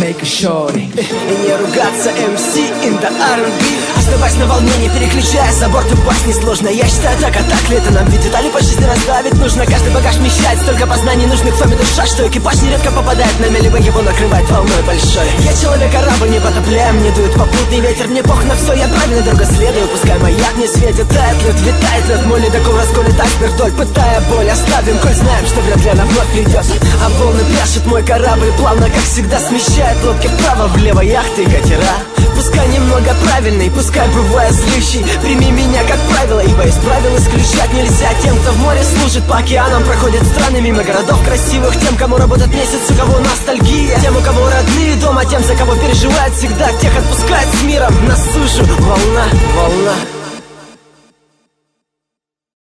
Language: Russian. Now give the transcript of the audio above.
make a shorty. И не ругаться, MC in the R&B. Оставайся на волне, не переключая, за борт упасть несложно. Я считаю так, а так ли это нам? Ведь детали по жизни расставить нужно. Каждый багаж вмещает столько познаний нужных в фаме душа, что экипаж нередко попадает на мели, либо его накрывает волной большой. Я человек-корабль, не потопляю, мне дует попутный ветер. Мне пох на все, я правильно дорого следую. Пускай маяк не светит, тает лед, витает лед. Мой ледокол расколет айсберг вдоль, пытая боль. Оставим, коль знаем, что вряд ли она вновь придет. А волны пляшет, мой корабль плавно, как всегда, смещает лодки вправо-влево, яхты и катера. Пускай немного правильный, пускай бывая злющий. Прими меня как правило, ибо из правил исключать нельзя. Тем, кто в море служит, по океанам проходят страны мимо городов красивых. Тем, кому работает месяц, у кого ностальгия. Тем, у кого родные дома, тем, за кого переживает всегда. Тех отпускает с миром на сушу. Волна, волна.